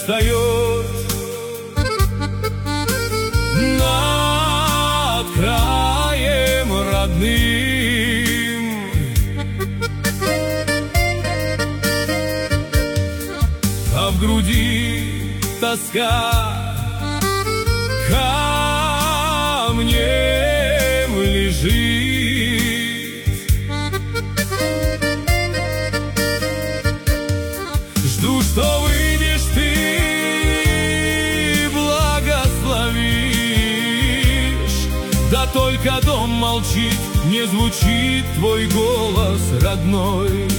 встает над краем родным. А в груди тоска камнем лежит. Жду, что выйдешь ты, благословишь. Да только дом молчит, не звучит твой голос родной.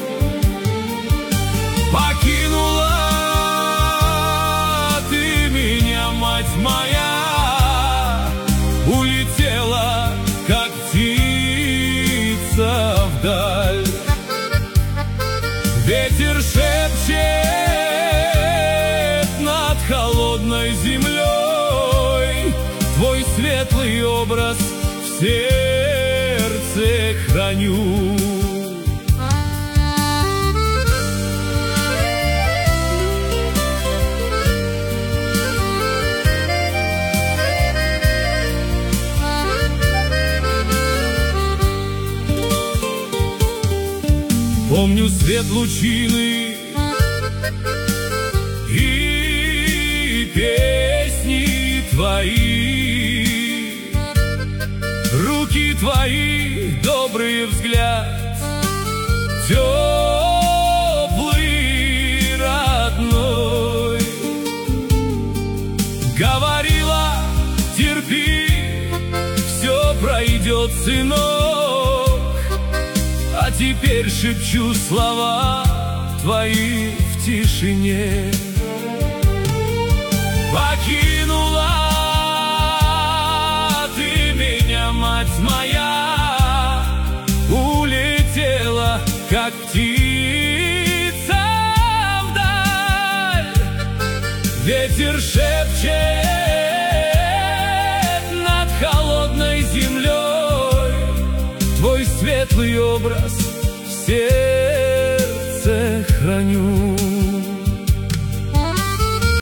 Покинула ты меня, мать моя, улетела, как птица вдаль. Ветер шепчет над холодной землей, твой светлый образ в сердце храню. Помню свет лучины и песни твои, руки твои, добрый взгляд, теплый, родной. Говорила, терпи, все пройдет, сынок. А теперь шепчу слова твои в тишине. Покинула ты меня, мать моя, улетела, как птица вдаль. Ветер шепчет над холодной землей, твой светлый образ в сердце